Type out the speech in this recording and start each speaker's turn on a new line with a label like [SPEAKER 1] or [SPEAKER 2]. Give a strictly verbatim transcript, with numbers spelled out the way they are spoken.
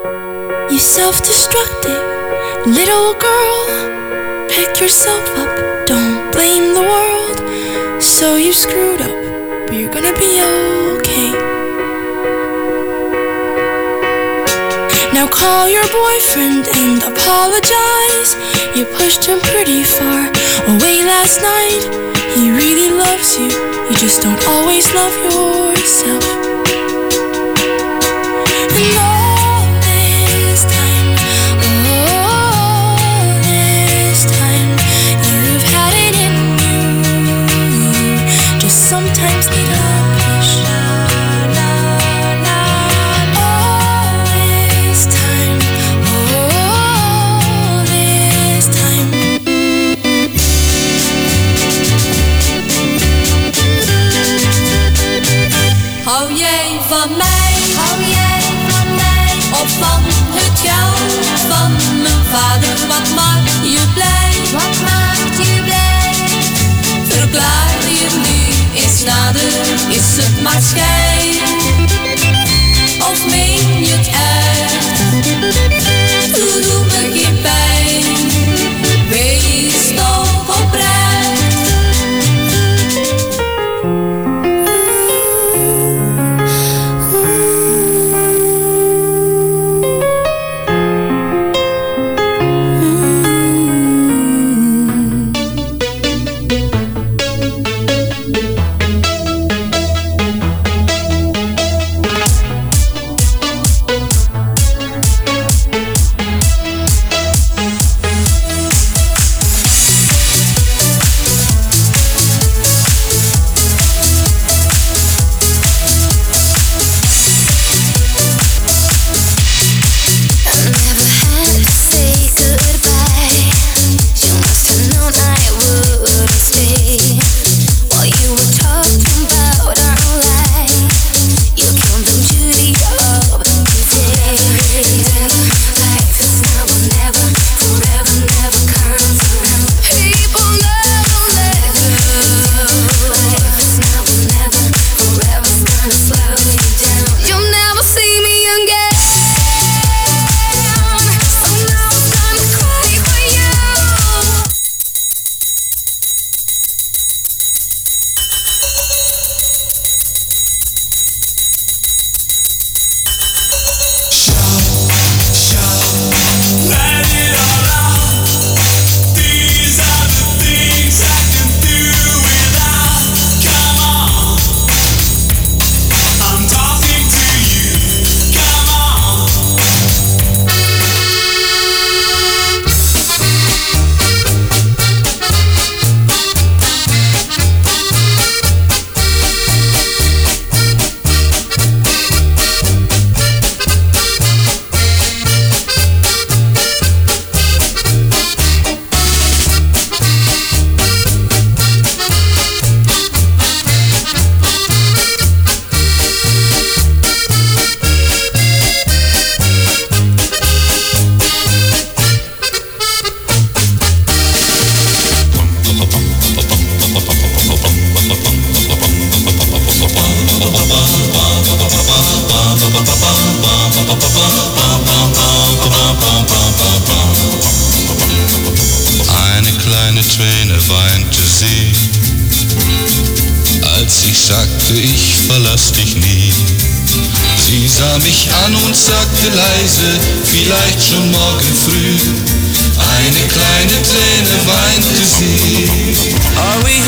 [SPEAKER 1] You self-destructive little girl, pick yourself up, don't blame the world. So you screwed up, but you're gonna be okay. Now call your boyfriend and apologize. You pushed him pretty far away last night. He really loves you, you just don't always love yourself. And all this time, all this time, you've had it in you. Just sometimes need a push. All this time, all this time.
[SPEAKER 2] Hou jij van mij? Hou jij van mij? Of van het geld van mijn vader? Wat maakt je blij? Wat maakt je blij? Verklaar je nu eens nader, is het maar schijn? Of meen je het echt? Doe, doe me geen pijn. Wees toch oprecht.
[SPEAKER 3] Leise, vielleicht schon morgen früh. Eine kleine Träne weinte sie.
[SPEAKER 4] Are we